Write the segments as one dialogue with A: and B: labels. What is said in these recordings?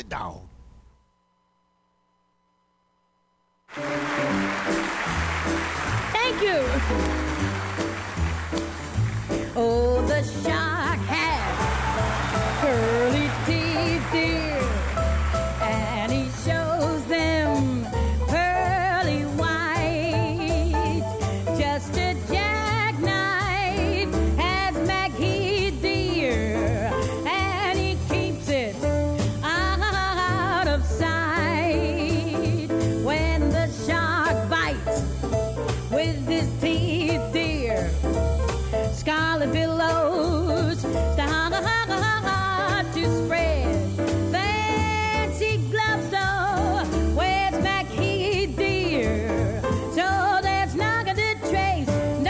A: the dog.
B: Thank you. Oh, the shark has curly teeth, dear, and he shows them pearly white. Just a jackknife has Maggie, dear, and he keeps it out of sight. When the shark bites with his teeth, dear, scarlet billows start to spread. Fancy gloves, though, where's Mackie, dear? So there's not gonna trace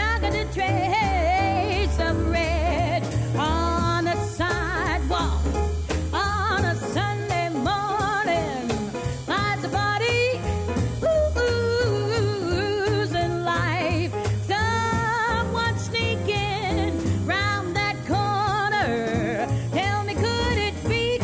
B: of red on the sidewalk on a Sunday morning. Lights a party, oozing life. Someone sneaking round that corner. Tell me, could it be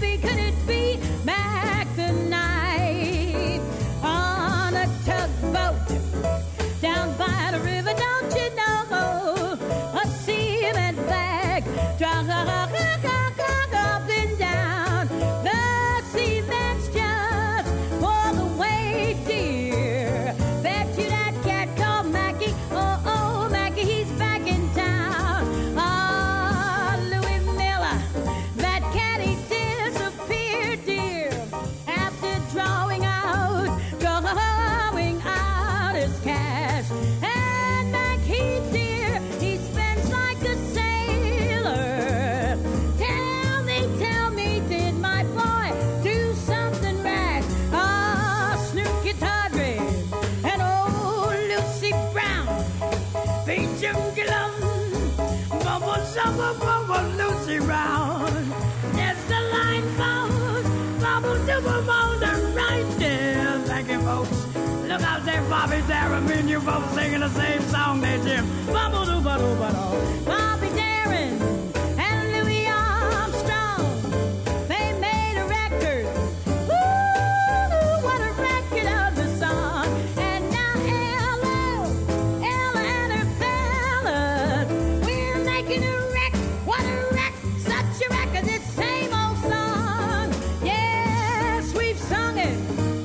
B: Mac the Knife on a tugboat down by the river? Don't you know a cement bag drunk up and down? The cement's just for the weight, dear. Bet you that cat called Mackie, oh, Mackie, he's back in town. Ah, Louis Miller, that cat, he disappeared, dear, after drawing out his cash. And Mackie, dear, he spends like a sailor. Tell me, did my boy do something rash? Ah, Snooky Tawdry and old Lucy Brown, Peachum Gillum, Bubble Summer, Bubble Lucy Brown. Yes, the line falls, Bubble Double on the right there. Thank you, folks. Look out there, Bobby Darin, me and you both singing the same song there, Jim. Bubble Double Bobby Darin and Louis Armstrong, they made a record. Ooh, what a record of the song. And now Ella and her fellas, we're making a wreck. What a wreck, such a record, this same old song. Yes, we've sung it.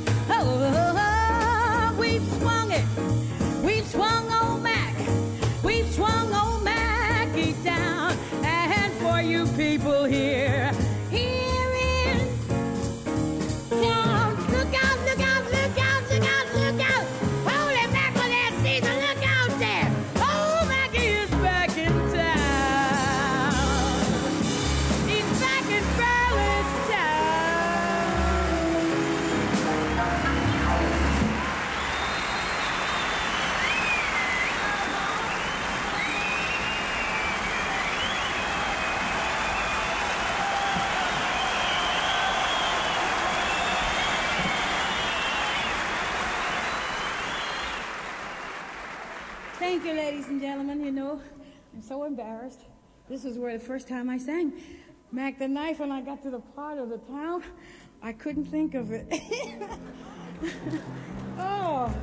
B: Oh, we've swung it. We've swung old Mac. We've swung old Mackie down. And for you people here in town, look out, look out, look out, look out, look out. Holy mackerel, there, Caesar, look out there. Old Mackie is back in town. He's back in Thank you, ladies and gentlemen. You know, I'm so embarrassed. This was where the first time I sang Mac the Knife, when I got to the part of the town, I couldn't think of it. Oh.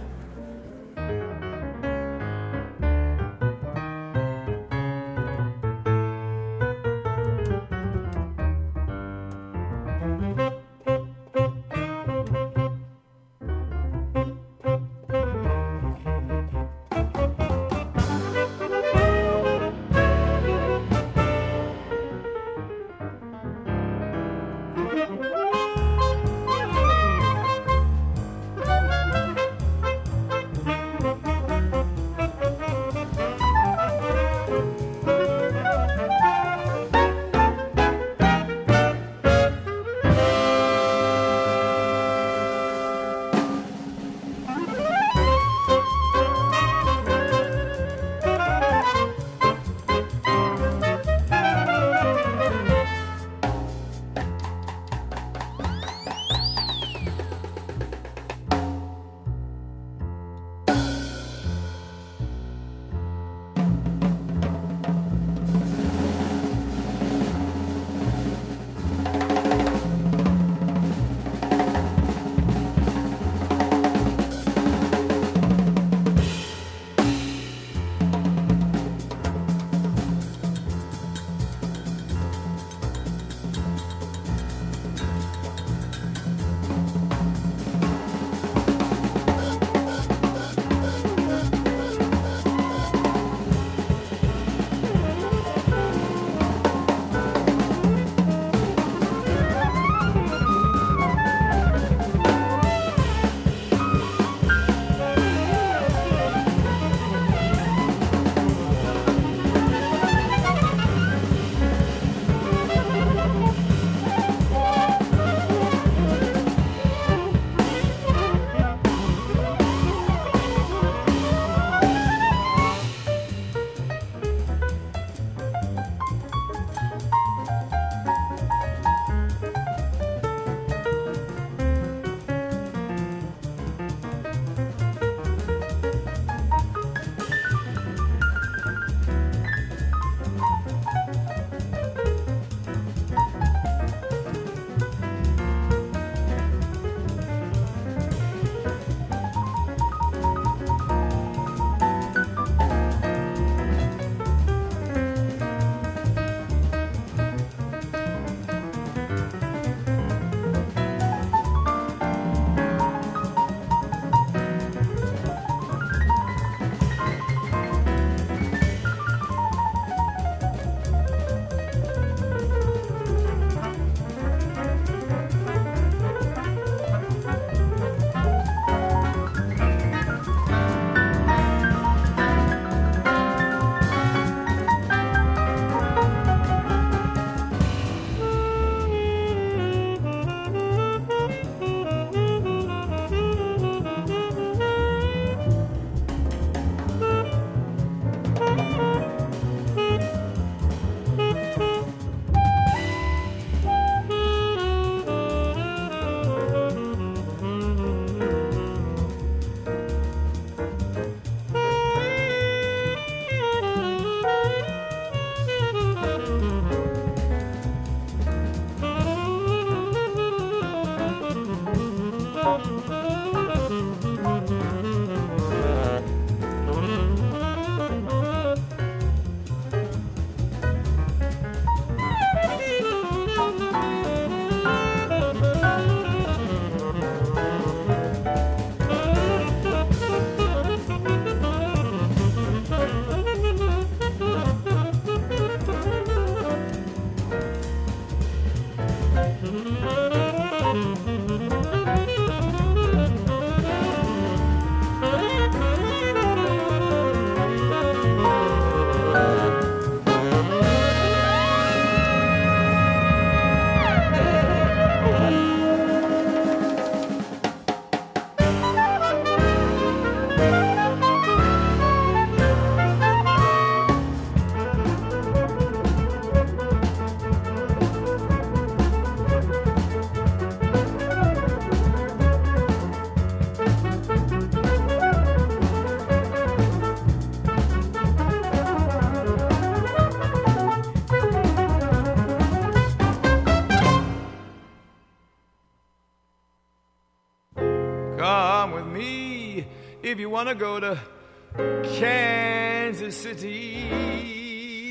A: if you wanna go to Kansas City.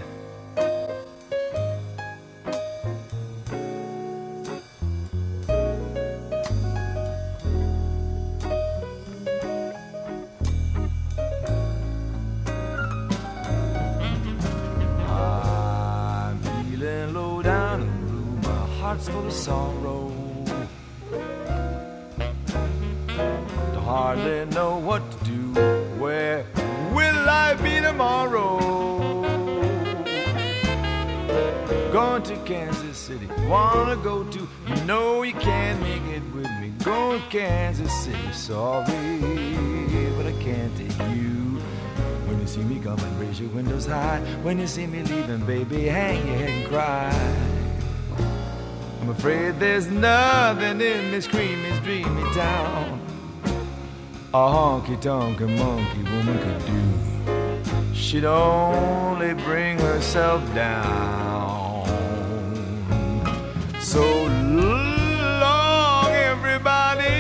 A: I'm feeling low down and blue, my heart's full of sorrow. Hardly know what to do. Where will I be tomorrow? Going to Kansas City, wanna go to. You know you can't make it with me. Going to Kansas City, sorry, but I can't take you. When you see me coming, raise your windows high. When you see me leaving, baby, hang your head and cry. I'm afraid there's nothing in this creamy, dreamy town a honky-tonk monkey woman could do. She'd only bring herself down. So long, everybody.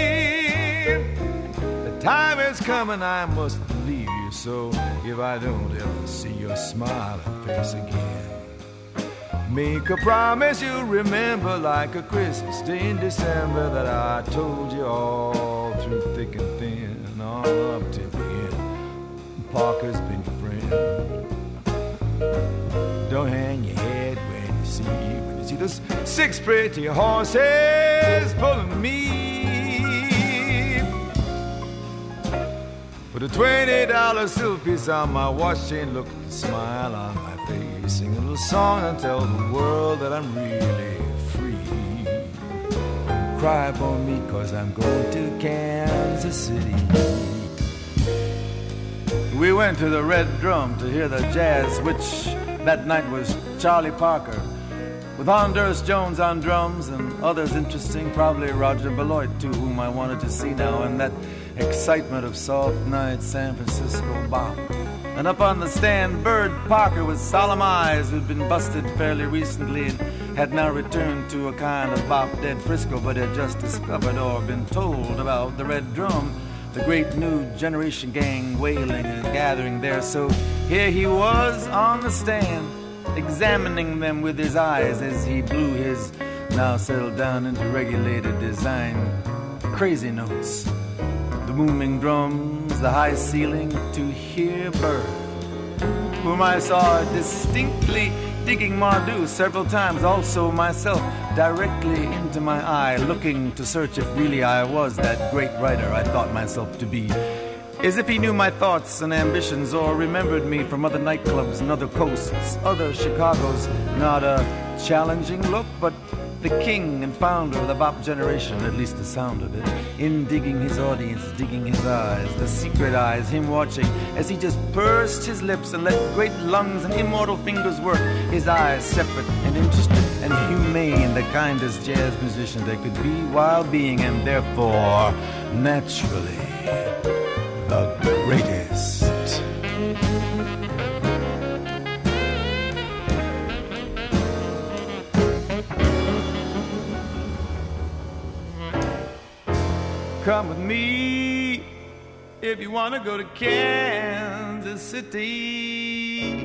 A: The time is coming, I must leave you. So if I don't ever see your smiling face again, make a promise you'll remember, like a Christmas day in December, that I told you all through thick and thin, all up to the end. Parker's been your friend. Don't hang your head when you see those 6 pretty horses pulling me. Put a $20 silver piece on my watch chain, look at the smile on my face, sing a little song and tell the world that I'm really free. Don't cry for me, 'cause I'm going to Kansas City. We went to the Red Drum to hear the jazz, which that night was Charlie Parker, with Honduras Jones on drums and others interesting, probably Roger Beloit too, whom I wanted to see now, and that excitement of soft night San Francisco bop. And up on the stand, Bird Parker with solemn eyes, who'd been busted fairly recently and had now returned to a kind of bop dead Frisco, but had just discovered or been told about the Red Drum, the great new generation gang wailing and gathering there. So here he was on the stand, examining them with his eyes as he blew his now settled down into regulated design crazy notes. The booming drums, the high ceiling, to hear Bird, whom I saw distinctly digging Mardu several times, also myself directly into my eye, looking to search if really I was that great writer I thought myself to be. As if he knew my thoughts and ambitions, or remembered me from other nightclubs and other coasts, other Chicagos. Not a challenging look, but the king and founder of the bop generation, at least the sound of it, in digging his audience, digging his eyes, the secret eyes, him watching as he just pursed his lips and let great lungs and immortal fingers work, his eyes separate and interested and humane, the kindest jazz musician there could be while being, and therefore, naturally, the greatest. Come with me if you want to go to Kansas City.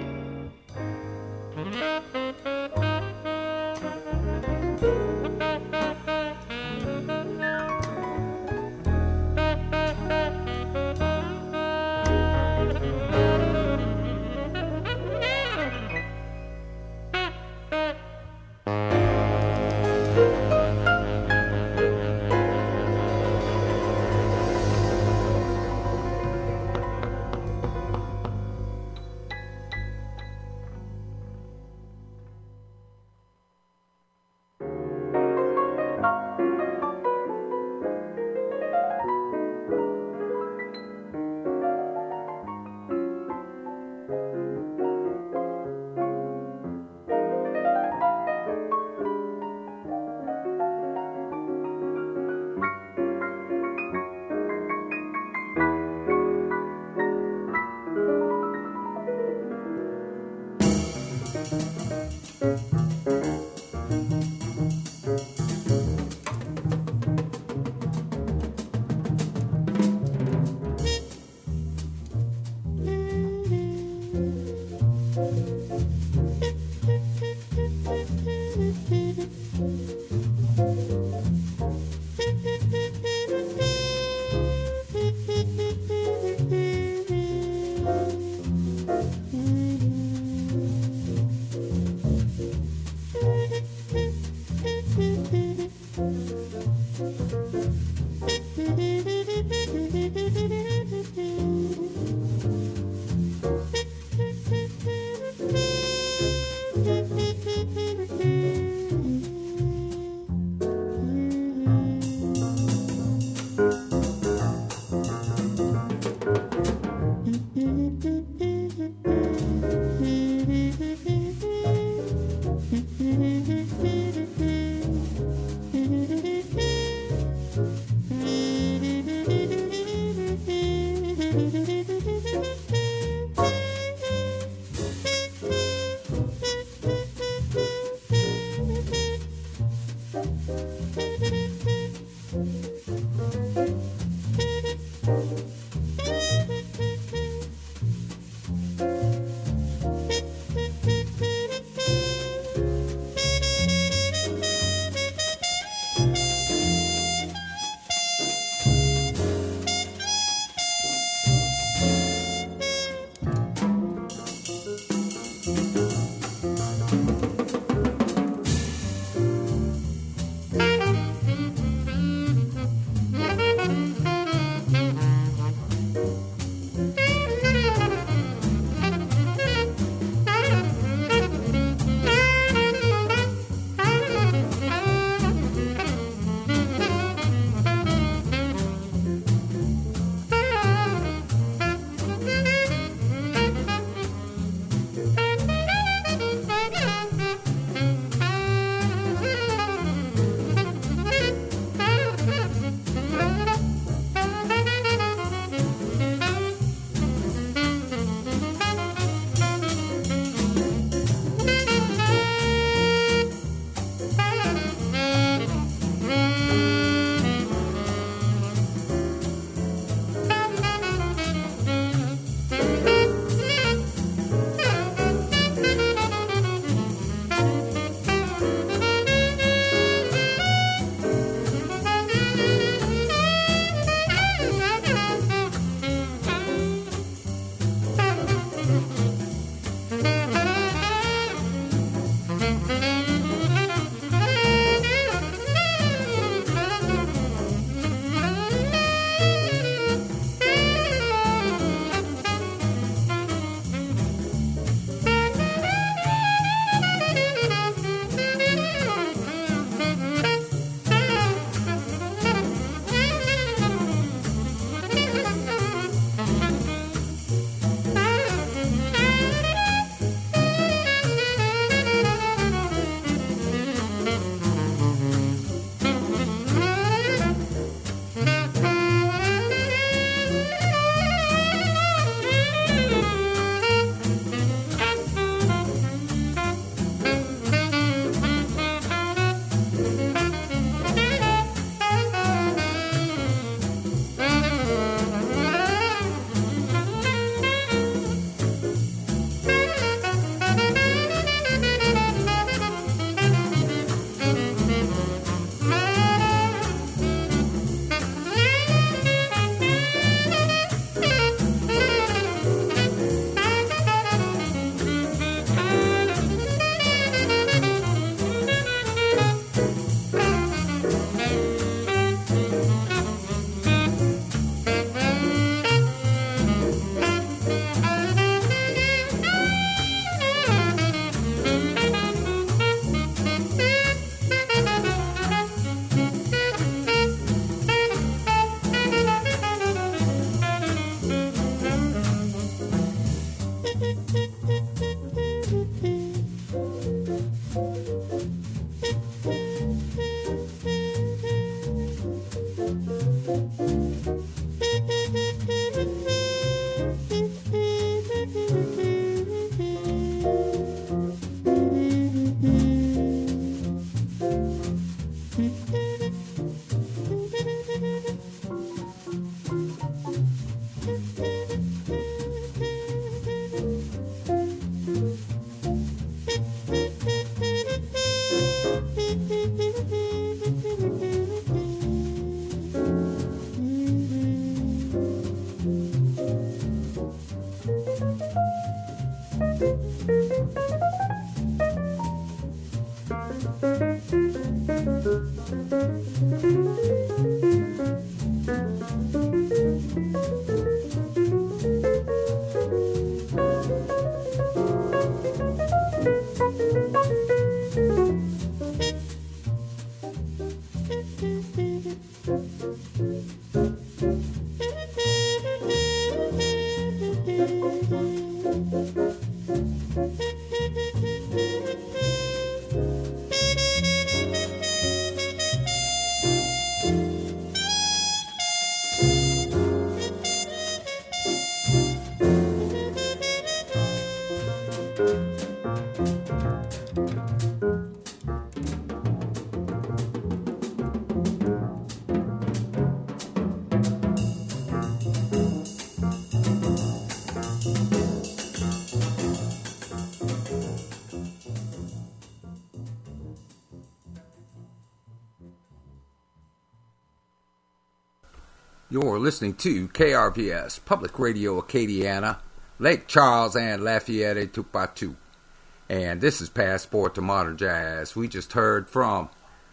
C: You're listening to KRVS, Public Radio Acadiana, Lake Charles and Lafayette, Tupatu. And this is Passport to Modern Jazz. We just heard from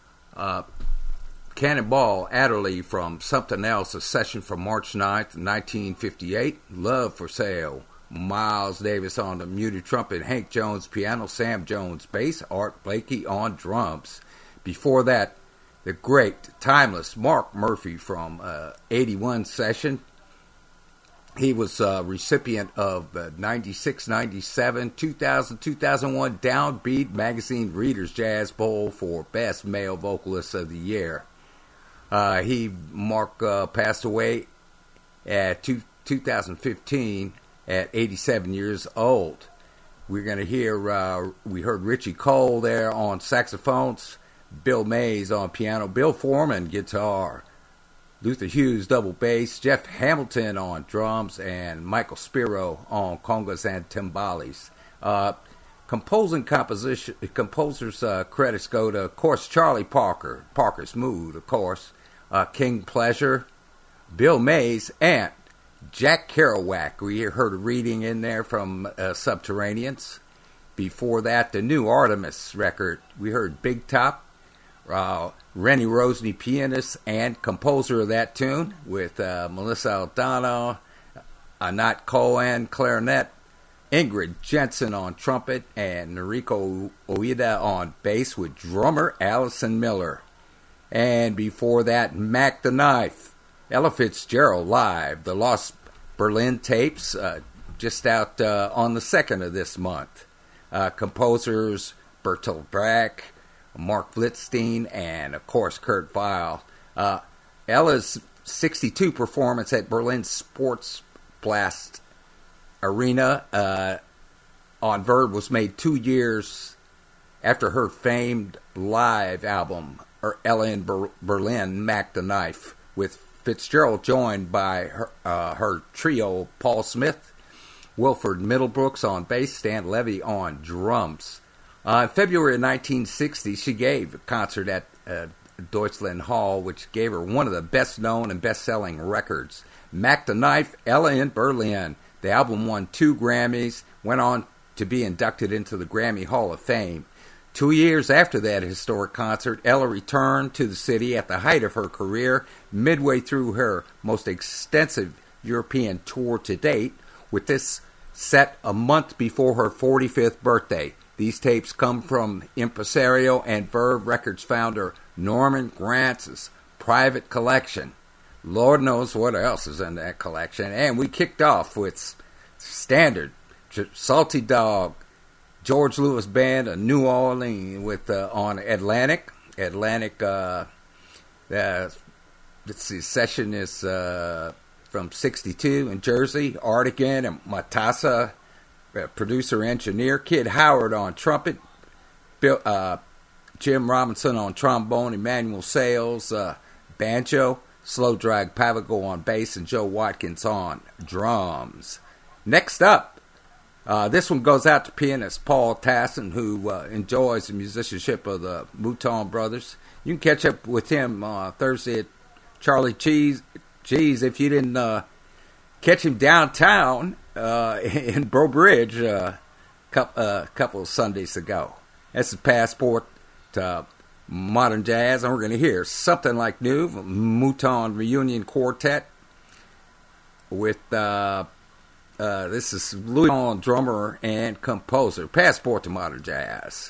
C: Cannonball Adderley from Something Else, a session from March 9th, 1958, Love for Sale. Miles Davis on the muted trumpet, Hank Jones piano, Sam Jones bass, Art Blakey on drums. Before that, the great, timeless Mark Murphy from 81 session. He was a recipient of the 96, 97, 2000, 2001 Downbeat Magazine Reader's Jazz Bowl for Best Male Vocalist of the Year. Mark passed away at 2015 at 87 years old. We're going to hear, we heard Richie Cole there on saxophones, Bill Mays on piano, Bill Foreman guitar, Luther Hughes double bass, Jeff Hamilton on drums, and Michael Spiro on congas and timbales. Composers' credits go to, of course, Charlie Parker, Parker's Mood, of course, King Pleasure, Bill Mays, and Jack Kerouac. We heard a reading in there from Subterraneans. Before that, the new Artemis record, we heard Big Top, Rennie Rosny, pianist and composer of that tune, with Melissa Aldana, Anat Cohen, clarinet, Ingrid Jensen on trumpet, and Noriko Oida on bass, with drummer Allison Miller. And before that, Mac the Knife, Ella Fitzgerald live, the Lost Berlin tapes, just out on the 2nd of this month. Composers Bertolt Brecht, Mark Blitzstein, and, of course, Kurt Weill. Ella's 62 performance at Berlin Sports Blast Arena on Verve was made 2 years after her famed live album, Ella in Berlin, Mac the Knife, with Fitzgerald joined by her trio, Paul Smith, Wilford Middlebrooks on bass, Stan Levy on drums. In February of 1960, she gave a concert at Deutschland Hall, which gave her one of the best-known and best-selling records, Mac the Knife, Ella in Berlin. The album won 2 Grammys, went on to be inducted into the Grammy Hall of Fame. 2 years after that historic concert, Ella returned to the city at the height of her career, midway through her most extensive European tour to date, with this set a month before her 45th birthday. These tapes come from impresario and Verve Records founder Norman Grantz's private collection. Lord knows what else is in that collection. And we kicked off with standard Salty Dog, George Lewis Band of New Orleans with on Atlantic. Let's see, session is from 62 in Jersey. Artigan and Matassa, producer engineer. Kid Howard on trumpet. Jim Robinson on trombone. Emmanuel Sales banjo. Slow Drag Pavago on bass, and Joe Watkins on drums. Next up, this one goes out to pianist Paul Tassin, who enjoys the musicianship of the Mouton Brothers. You can catch up with him Thursday at Charlie Cheese. If you didn't catch him downtown in Breaux Bridge a couple of Sundays ago. This is Passport modern jazz, and we're going to hear Something Like New, Mouton Reunion Quartet, with this is Louis Vuitton, drummer and composer. Passport to modern jazz.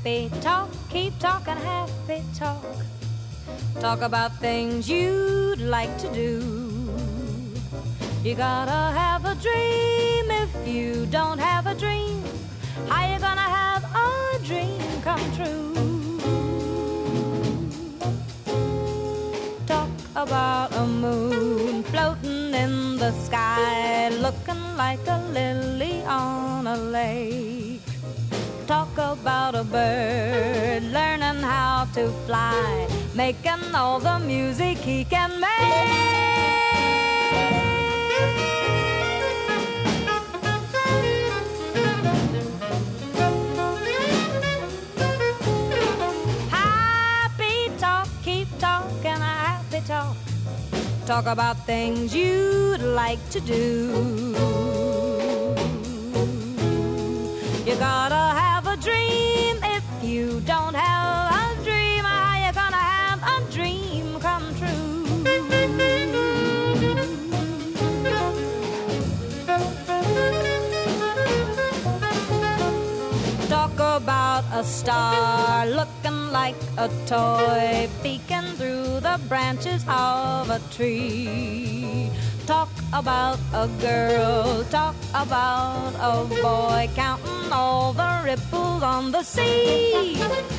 B: happy talk, keep talking happy talk. Talk about things you'd like to do. You gotta have a dream. If you don't have a dream, how you gonna have a dream come true? Talk about a moon floating in the sky, looking like a lily on a lake. Talk about a bird learning how to fly, making all the music he can make. Talk. Talk about things you'd like to do. You gotta have a dream. If you don't have a dream, how you gonna have a dream come true? Talk about a star looking like a toy, peeking through the branches of a tree. Talk about a girl, talk about a boy, counting all the ripples on the sea.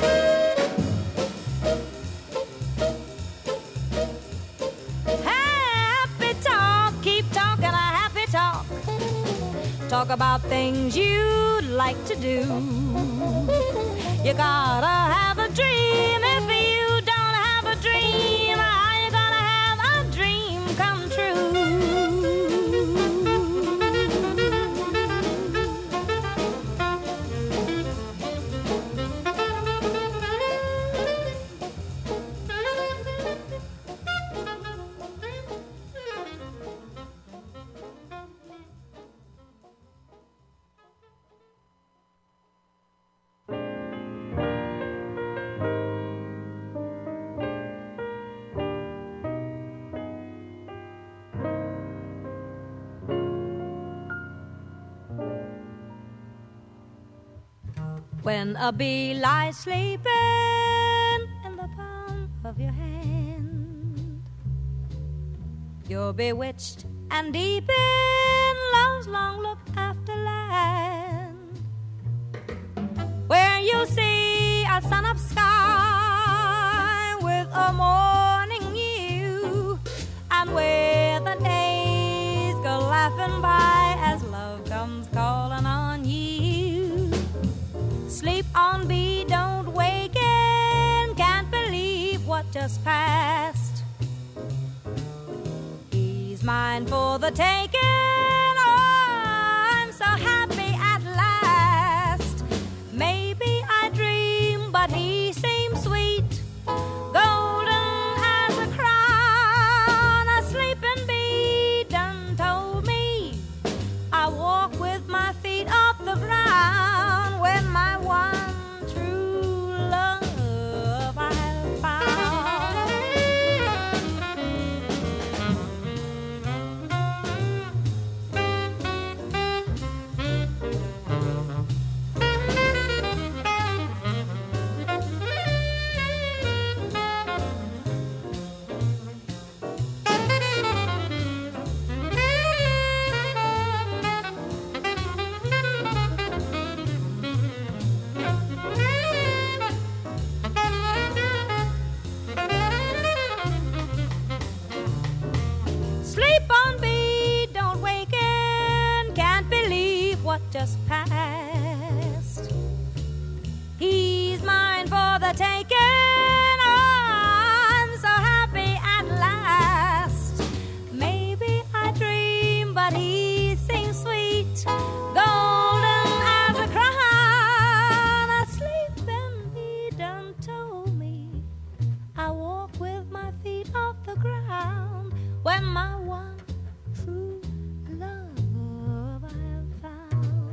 B: Happy talk, keep talking a happy talk. Talk about things you'd like to do. You gotta have a dream. If you don't have a dream, how you gonna have a dream come true? When a bee lies sleeping in the palm of your hand, you're bewitched and deep in love's long look after land, where you see a sun-up sky with a morning hue, and where the days go laughing by as love comes calling on you. Sleep on, bee, don't waken, can't believe what just passed. He's mine for the taking, oh, I'm so happy at last. Maybe I dream, but he seems sweet, golden as a crown. A sleeping bee done told me I walk with my feet off the ground when my one true love I have found. Just passed. He's mine for the taking. Oh, I'm so happy at last. Maybe I dream, but he seems sweet, golden as a crown. Asleep and he done told me I walk with my feet off the ground when my one true love I have found.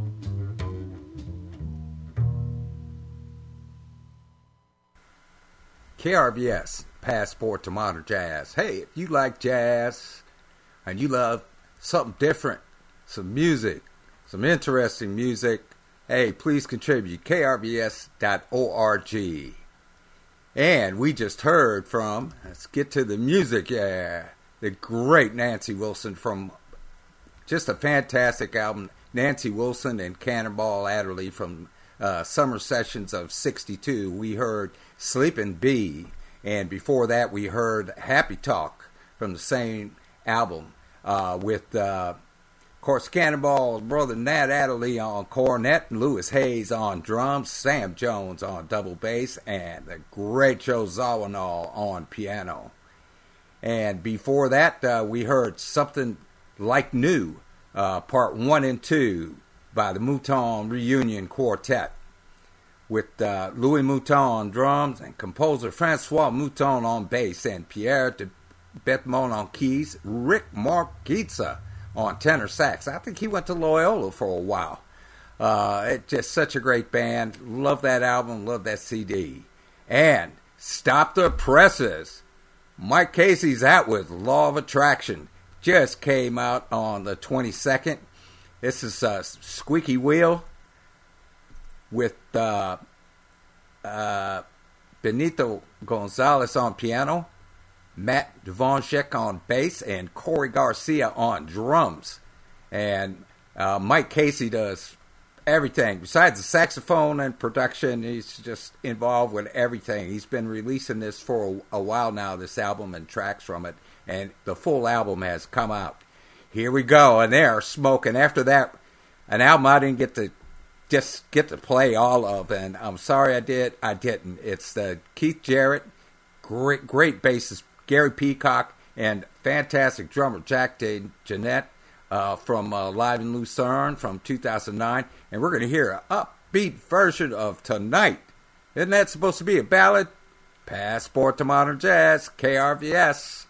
C: KRVS, Passport to Modern Jazz. Hey, if you like jazz and you love something different, some music, some interesting music, hey, please contribute. KRVS.org. And we just heard from, let's get to the music, the great Nancy Wilson from just a fantastic album, Nancy Wilson and Cannonball Adderley from Summer Sessions of 62. We heard Sleepin' Bee, and before that we heard Happy Talk from the same album with, of course, Cannonball's brother Nat Adderley on cornet, Louis Hayes on drums, Sam Jones on double bass, and the great Joe Zawinul on piano. And before that, we heard Something Like New, Part 1 and 2 by the Mouton Reunion Quartet with Louis Mouton on drums and composer Francois Mouton on bass and Pierre de Betmont on keys, Rick Marquitza on tenor sax. I think he went to Loyola for a while. It's just such a great band. Love that album, love that CD. And Stop the Presses. Mike Casey's out with Law of Attraction. Just came out on the 22nd. This is Squeaky Wheel with Benito Gonzalez on piano, Matt Devonshek on bass, and Corey Garcia on drums. And Mike Casey does everything. Besides the saxophone and production, he's just involved with everything. He's been releasing this for a while now, this album and tracks from it. And the full album has come out. Here we go, and they're smoking. After that, an album I didn't get to play all of, and I'm sorry I didn't. It's the Keith Jarrett, great bassist Gary Peacock, and fantastic drummer Jack DeJohnette from Live in Lucerne from 2009. And we're going to hear an upbeat version of Tonight. Isn't that supposed to be a ballad? Passport to Modern Jazz, KRVS.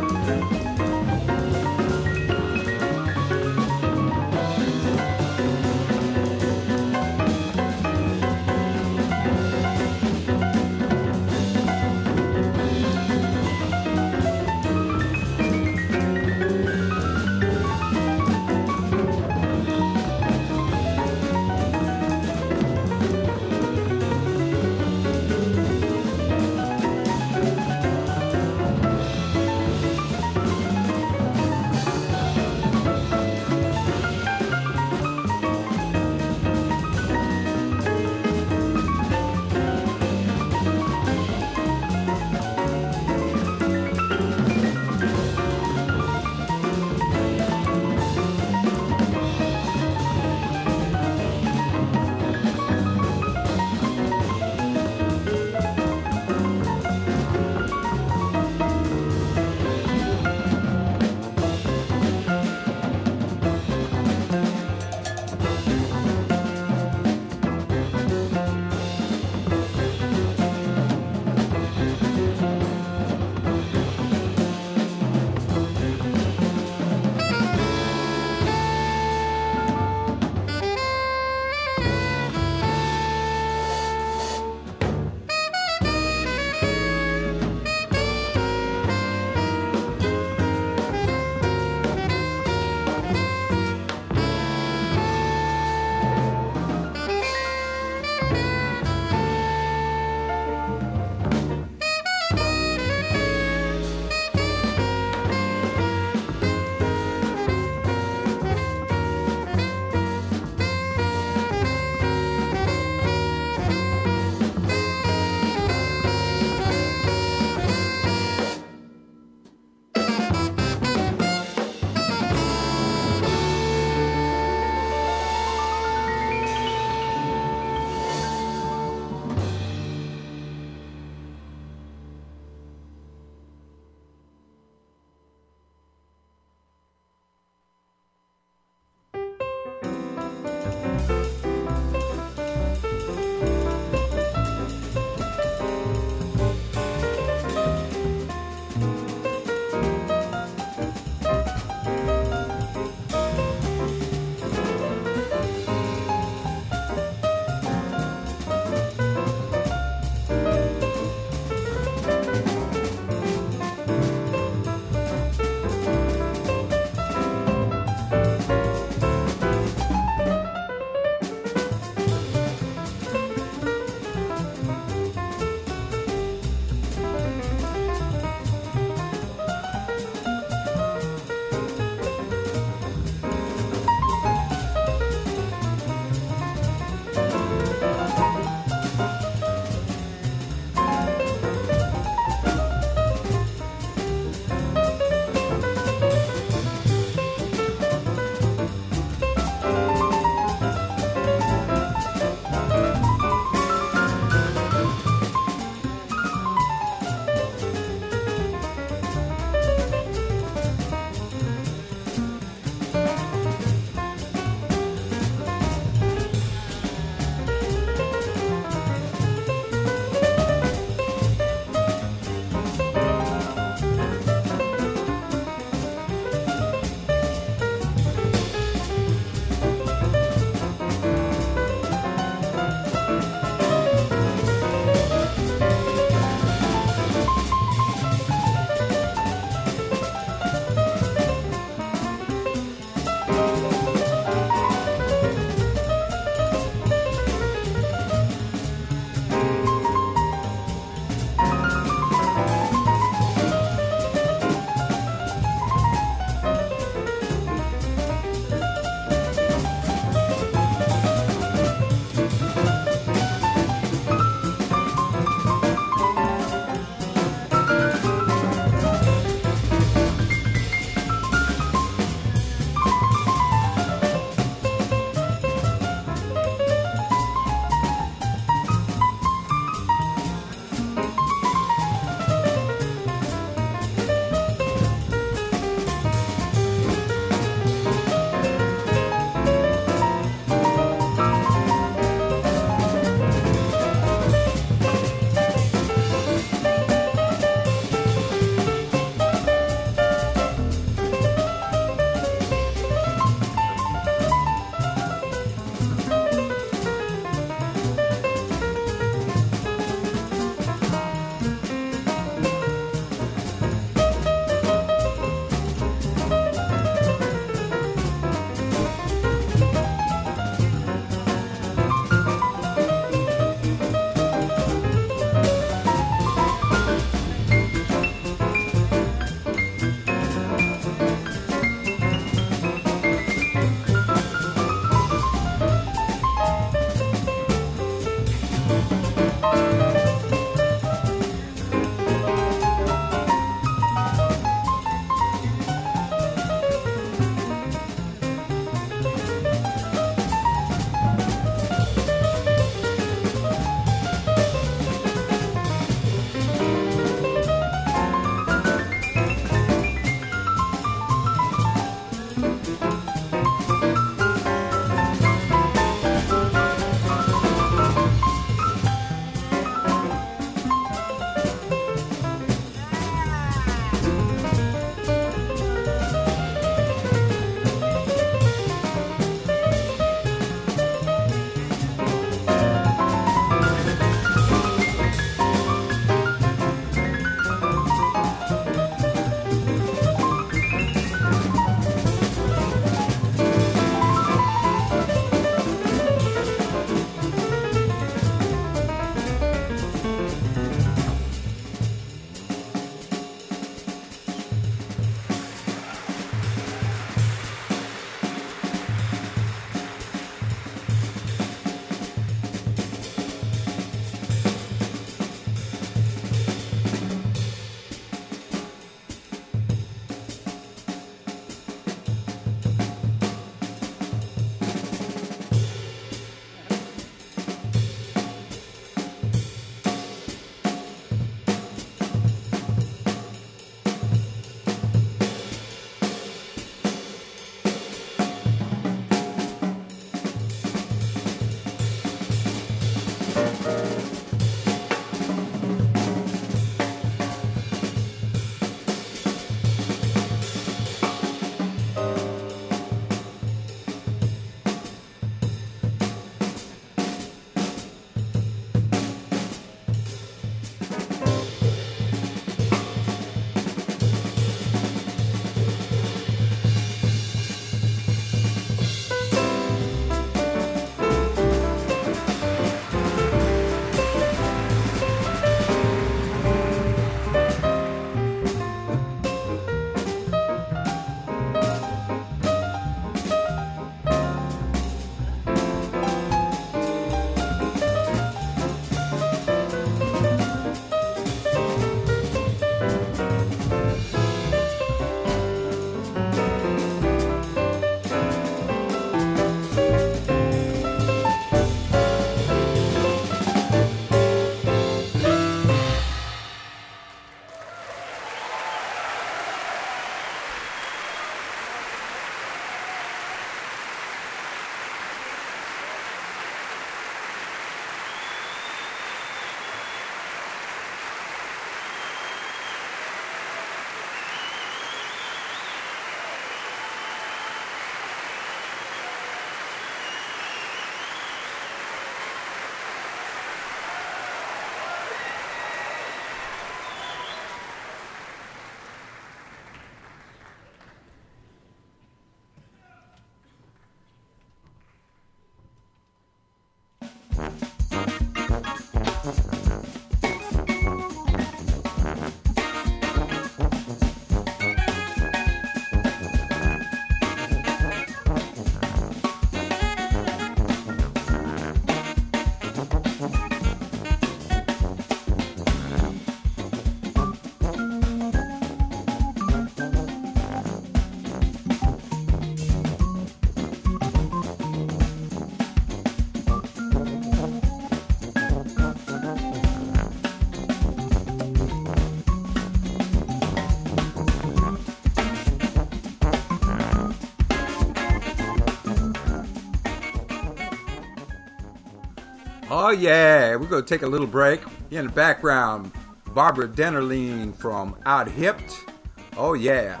C: Oh, yeah, we're going to take a little break. In the background, Barbara Dennerlein from Out Hipped. Oh, yeah.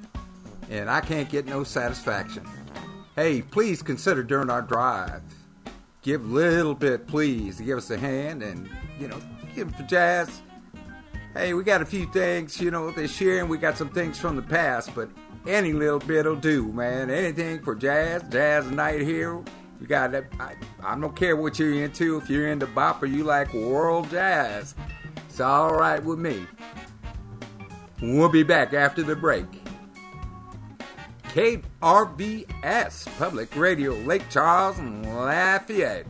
C: And I can't get no satisfaction. Hey, please consider during our drive. Give a little bit, please, to give us a hand and, give it for jazz. Hey, we got a few things, this year, and we got some things from the past, but any little bit will do, man. Anything for jazz night here. You got that. I don't care what you're into. If you're into bop or you like world jazz, it's all right with me. We'll be back after the break. KRVS Public Radio, Lake Charles and Lafayette.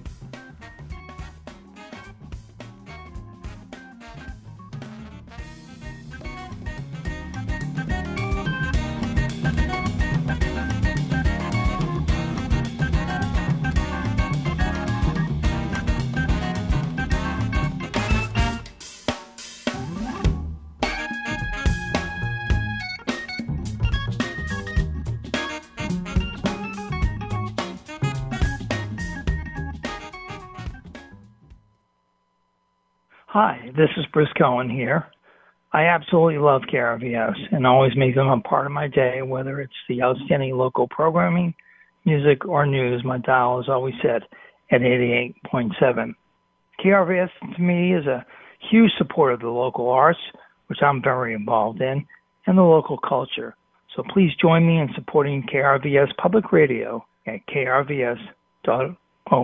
D: Hi, this is Bruce Cohen here. I absolutely love KRVS and always make them a part of my day, whether it's the outstanding local programming, music, or news. My dial is always set at 88.7. KRVS to me is a huge supporter of the local arts, which I'm very involved in, and the local culture. So please join me in supporting KRVS Public Radio at krvs.org.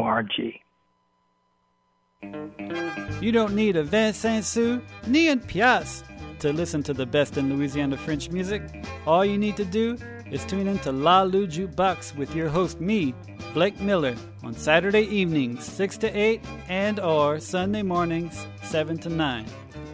E: You don't need a Vince Saint-Sue ni un pièce to listen to the best in Louisiana French music. All you need to do is tune into La Lou Jukebox with your host, me, Blake Miller, on Saturday evenings 6 to 8 and or Sunday mornings 7 to 9.